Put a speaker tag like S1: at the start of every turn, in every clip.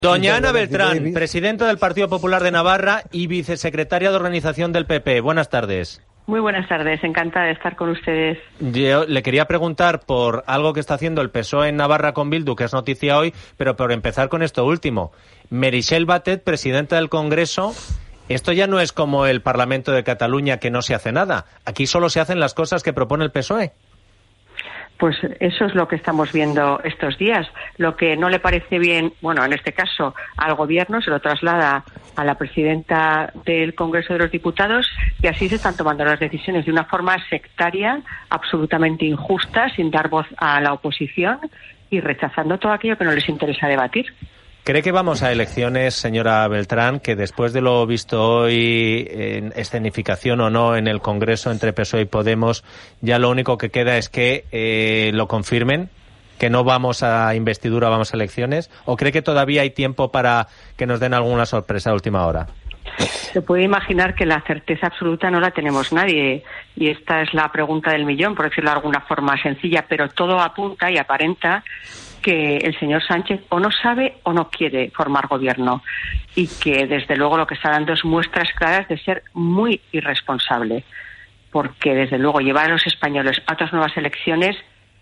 S1: Doña Ana Beltrán, presidenta del Partido Popular de Navarra y vicesecretaria de Organización del PP. Buenas tardes.
S2: Muy buenas tardes, encantada de estar con ustedes.
S1: Yo le quería preguntar por algo que está haciendo el PSOE en Navarra con Bildu, que es noticia hoy, pero por empezar con esto último. Meritxell Batet, presidenta del Congreso, esto ya no es como el Parlamento de Cataluña, que no se hace nada. Aquí solo se hacen las cosas que propone el PSOE.
S2: Pues eso es lo que estamos viendo estos días. Lo que no le parece bien, bueno, en este caso al Gobierno, se lo traslada a la presidenta del Congreso de los Diputados y así se están tomando las decisiones de una forma sectaria, absolutamente injusta, sin dar voz a la oposición y rechazando todo aquello que no les interesa debatir.
S1: ¿Cree que vamos a elecciones, señora Beltrán, que después de lo visto hoy, en escenificación o no en el Congreso entre PSOE y Podemos, ya lo único que queda es que lo confirmen, que no vamos a investidura, vamos a elecciones? ¿O cree que todavía hay tiempo para que nos den alguna sorpresa a última hora?
S2: Se puede imaginar que la certeza absoluta no la tenemos nadie y esta es la pregunta del millón, por decirlo de alguna forma sencilla, pero todo apunta y aparenta que el señor Sánchez o no sabe o no quiere formar gobierno y que desde luego lo que está dando es muestras claras de ser muy irresponsable, porque desde luego llevar a los españoles a otras nuevas elecciones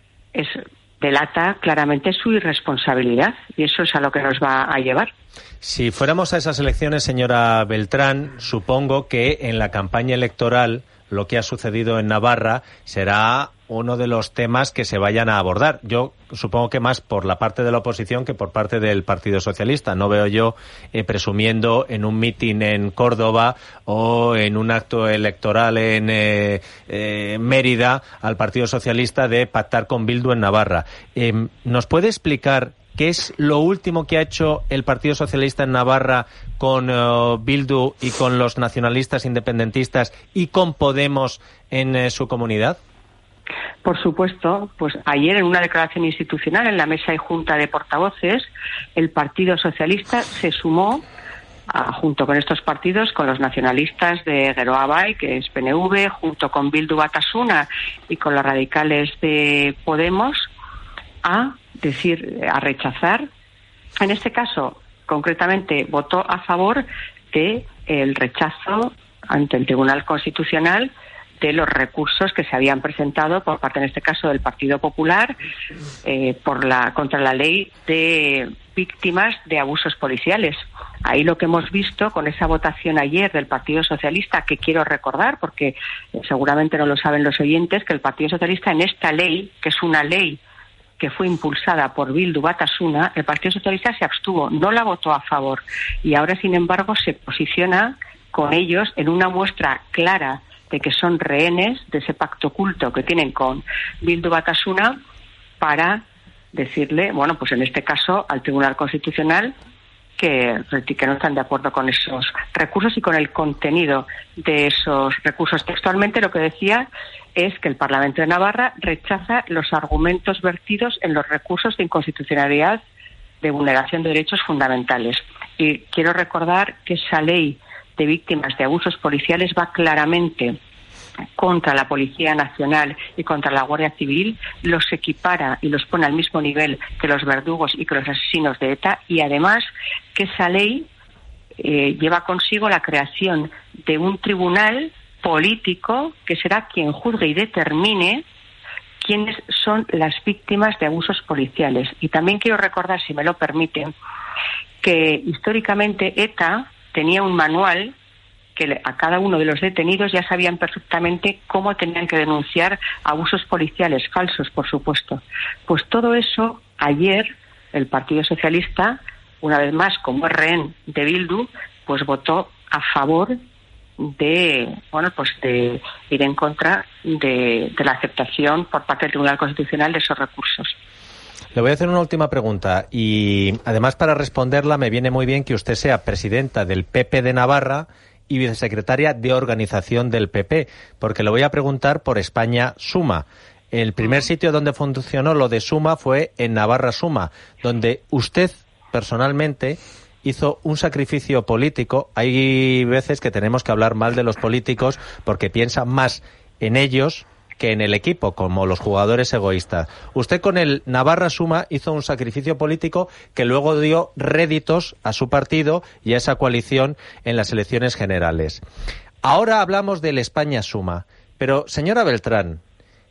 S2: delata claramente su irresponsabilidad y eso es a lo que nos va a llevar.
S1: Si fuéramos a esas elecciones, señora Beltrán, supongo que en la campaña electoral lo que ha sucedido en Navarra será uno de los temas que se vayan a abordar. Yo supongo que más por la parte de la oposición que por parte del Partido Socialista. No veo yo presumiendo en un mitin en Córdoba o en un acto electoral en Mérida al Partido Socialista de pactar con Bildu en Navarra. ¿Nos puede explicar qué es lo último que ha hecho el Partido Socialista en Navarra con Bildu y con los nacionalistas independentistas y con Podemos en su comunidad?
S2: Por supuesto, pues ayer en una declaración institucional en la mesa y junta de portavoces, el Partido Socialista se sumó junto con estos partidos, con los nacionalistas de Geroa Bai, que es PNV, junto con Bildu Batasuna y con los radicales de Podemos, a rechazar. En este caso, concretamente, votó a favor de el rechazo ante el Tribunal Constitucional de los recursos que se habían presentado por parte, en este caso, del Partido Popular contra la ley de víctimas de abusos policiales. Ahí lo que hemos visto con esa votación ayer del Partido Socialista, que quiero recordar, porque seguramente no lo saben los oyentes, que el Partido Socialista en esta ley, que es una ley que fue impulsada por Bildu Batasuna, el Partido Socialista se abstuvo, no la votó a favor y ahora, sin embargo, se posiciona con ellos en una muestra clara de que son rehenes de ese pacto oculto que tienen con Bildu Batasuna para decirle, bueno, pues en este caso al Tribunal Constitucional que no están de acuerdo con esos recursos y con el contenido de esos recursos. Textualmente lo que decía es que el Parlamento de Navarra rechaza los argumentos vertidos en los recursos de inconstitucionalidad de vulneración de derechos fundamentales. Y quiero recordar que esa ley de víctimas de abusos policiales va claramente contra la Policía Nacional y contra la Guardia Civil, los equipara y los pone al mismo nivel que los verdugos y que los asesinos de ETA, y además que esa ley lleva consigo la creación de un tribunal político que será quien juzgue y determine quiénes son las víctimas de abusos policiales. Y también quiero recordar, si me lo permiten, que históricamente ETA tenía un manual que a cada uno de los detenidos ya sabían perfectamente cómo tenían que denunciar abusos policiales, falsos, por supuesto. Pues todo eso, ayer, el Partido Socialista, una vez más, como rehén de Bildu, pues votó a favor de ir en contra de la aceptación por parte del Tribunal Constitucional de esos recursos.
S1: Le voy a hacer una última pregunta y, además, para responderla me viene muy bien que usted sea presidenta del PP de Navarra y vicesecretaria de Organización del PP, porque le voy a preguntar por España Suma. El primer sitio donde funcionó lo de Suma fue en Navarra Suma, donde usted personalmente hizo un sacrificio político. Hay veces que tenemos que hablar mal de los políticos porque piensan más en ellos que en el equipo, como los jugadores egoístas. Usted con el Navarra Suma hizo un sacrificio político que luego dio réditos a su partido y a esa coalición en las elecciones generales. Ahora hablamos del España Suma, pero señora Beltrán,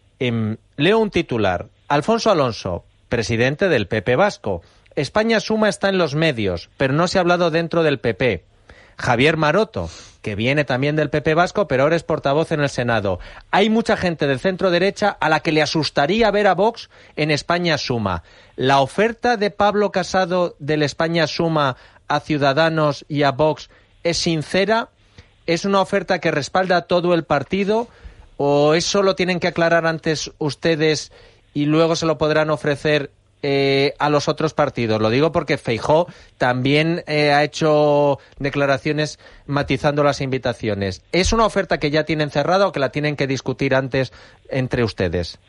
S1: leo un titular. Alfonso Alonso, presidente del PP vasco. España Suma está en los medios, pero no se ha hablado dentro del PP. Javier Maroto, que viene también del PP vasco, pero ahora es portavoz en el Senado. Hay mucha gente del centro derecha a la que le asustaría ver a Vox en España Suma. ¿La oferta de Pablo Casado del España Suma a Ciudadanos y a Vox es sincera? ¿Es una oferta que respalda a todo el partido? ¿O eso lo tienen que aclarar antes ustedes y luego se lo podrán ofrecer a los otros partidos? Lo digo porque Feijóo también ha hecho declaraciones matizando las invitaciones. ¿Es una oferta que ya tienen cerrada o que la tienen que discutir antes entre ustedes?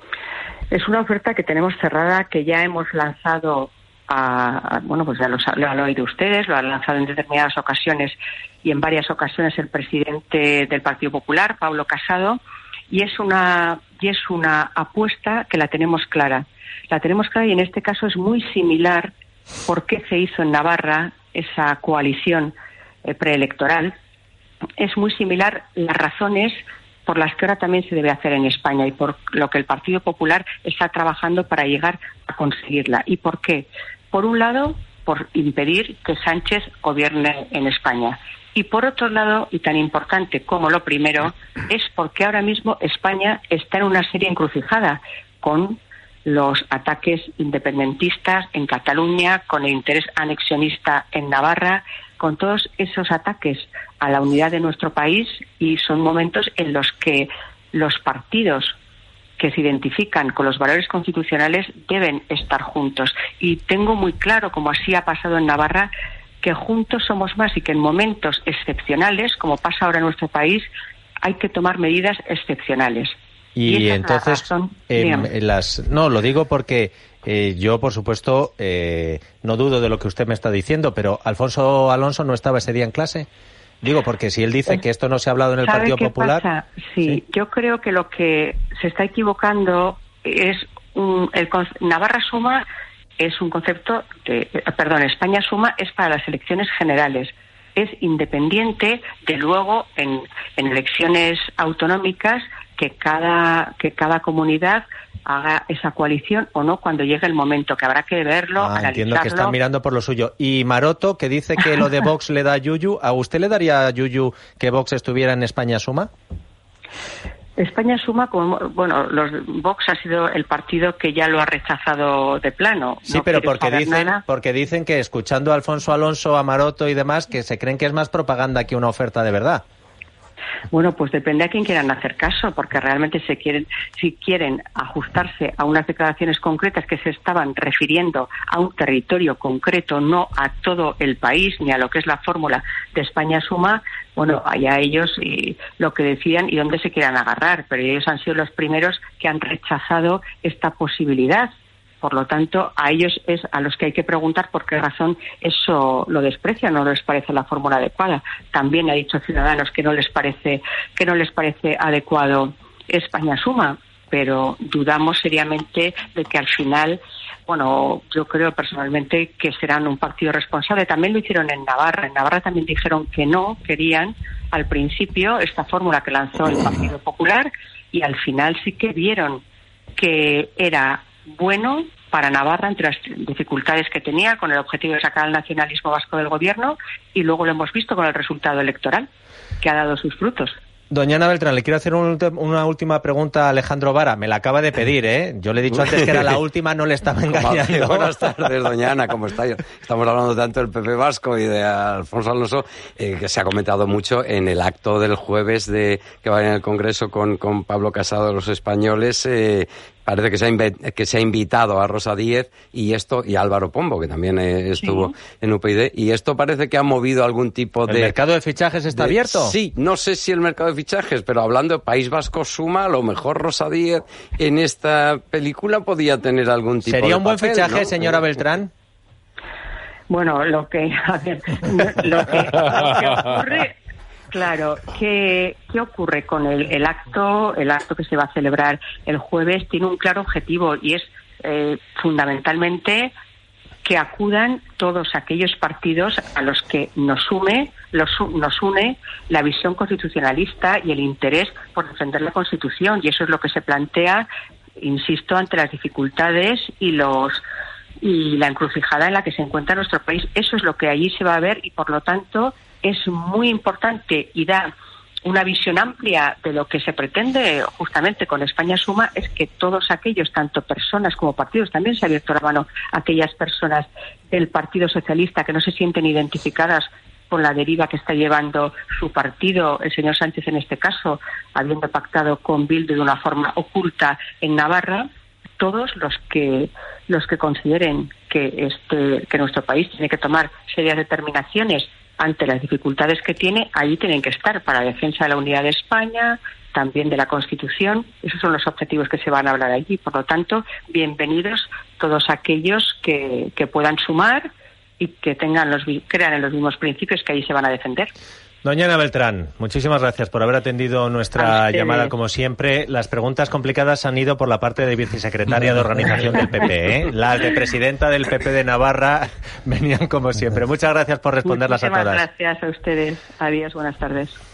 S2: Es una oferta que tenemos cerrada, que ya hemos lanzado pues ya lo han oído ustedes, lo han lanzado en determinadas ocasiones y en varias ocasiones el presidente del Partido Popular, Pablo Casado, y es una apuesta que la tenemos clara. La tenemos clara y en este caso es muy similar por qué se hizo en Navarra esa coalición preelectoral. Es muy similar las razones por las que ahora también se debe hacer en España y por lo que el Partido Popular está trabajando para llegar a conseguirla. ¿Y por qué? Por un lado, por impedir que Sánchez gobierne en España. Y por otro lado, y tan importante como lo primero, es porque ahora mismo España está en una seria encrucijada con los ataques independentistas en Cataluña, con el interés anexionista en Navarra, con todos esos ataques a la unidad de nuestro país, y son momentos en los que los partidos que se identifican con los valores constitucionales deben estar juntos. Y tengo muy claro, como así ha pasado en Navarra, que juntos somos más y que en momentos excepcionales, como pasa ahora en nuestro país, hay que tomar medidas excepcionales.
S1: Y entonces, no, lo digo porque yo, por supuesto, no dudo de lo que usted me está diciendo, pero ¿Alfonso Alonso no estaba ese día en clase? Digo, porque si él dice que esto no se ha hablado en el Partido Popular...
S2: Pasa? Sí, yo creo que lo que se está equivocando es... Navarra Suma es un concepto España Suma es para las elecciones generales. Es independiente de luego en elecciones autonómicas que cada comunidad haga esa coalición o no cuando llegue el momento, que habrá que verlo, analizarlo.
S1: Entiendo que están mirando por lo suyo. Y Maroto, que dice que lo de Vox le da yuyu, ¿a usted le daría yuyu que Vox estuviera en España Suma?
S2: España Suma, Vox ha sido el partido que ya lo ha rechazado de plano.
S1: Sí, pero porque dicen que escuchando a Alfonso Alonso, a Maroto y demás, que se creen que es más propaganda que una oferta de verdad.
S2: Bueno, pues depende a quién quieran hacer caso, porque realmente si quieren ajustarse a unas declaraciones concretas que se estaban refiriendo a un territorio concreto, no a todo el país ni a lo que es la fórmula de España Suma, bueno, allá ellos y lo que decidan y dónde se quieran agarrar, pero ellos han sido los primeros que han rechazado esta posibilidad. Por lo tanto, a ellos es a los que hay que preguntar por qué razón eso lo desprecian, no les parece la fórmula adecuada. También ha dicho Ciudadanos que no les parece adecuado España Suma, pero dudamos seriamente de que al final, yo creo personalmente que serán un partido responsable. También lo hicieron en Navarra. En Navarra también dijeron que no querían al principio esta fórmula que lanzó el Partido Popular y al final sí que vieron que era bueno para Navarra entre las dificultades que tenía con el objetivo de sacar al nacionalismo vasco del gobierno, y luego lo hemos visto con el resultado electoral que ha dado sus frutos.
S1: Doña Ana Beltrán, le quiero hacer una última pregunta a Alejandro Vara. Me la acaba de pedir, ¿eh? Yo le he dicho antes que era la última, no le estaba engañando.
S3: Buenas tardes, doña Ana, ¿cómo está? Estamos hablando tanto del PP vasco y de Alfonso Alonso, que se ha comentado mucho en el acto del jueves que va a ir en el Congreso con Pablo Casado de los españoles. Parece que se ha invitado a Rosa Díez y Álvaro Pombo, que también estuvo en UPyD, y esto parece que ha movido algún tipo de...
S1: ¿El mercado de fichajes está abierto?
S3: Sí, no sé si el mercado de fichajes, pero hablando de País Vasco Suma, a lo mejor Rosa Díez en esta película podía tener algún tipo de
S1: ¿Sería un buen
S3: papel,
S1: fichaje,
S3: ¿no?
S1: señora Beltrán?
S2: Bueno, lo que ocurre... Claro, ¿qué ocurre con el acto? El acto que se va a celebrar el jueves tiene un claro objetivo y es fundamentalmente que acudan todos aquellos partidos a los que nos une la visión constitucionalista y el interés por defender la Constitución. Y eso es lo que se plantea, insisto, ante las dificultades y la encrucijada en la que se encuentra nuestro país. Eso es lo que allí se va a ver y, por lo tanto, es muy importante y da una visión amplia de lo que se pretende justamente con España Suma, es que todos aquellos, tanto personas como partidos, también se ha abierto la mano a aquellas personas del Partido Socialista que no se sienten identificadas con la deriva que está llevando su partido, el señor Sánchez en este caso, habiendo pactado con Bildu de una forma oculta en Navarra. Todos los que consideren que nuestro país tiene que tomar serias determinaciones ante las dificultades que tiene, ahí tienen que estar para la defensa de la unidad de España, también de la Constitución. Esos son los objetivos que se van a hablar allí. Por lo tanto, bienvenidos todos aquellos que puedan sumar y que crean en los mismos principios que allí se van a defender.
S1: Doña Ana Beltrán, muchísimas gracias por haber atendido nuestra llamada, como siempre. Las preguntas complicadas han ido por la parte de vicesecretaria de organización del PP, ¿eh? Las de presidenta del PP de Navarra venían como siempre. Muchas gracias por responderlas a todas.
S2: Muchísimas gracias a ustedes. Adiós, buenas tardes.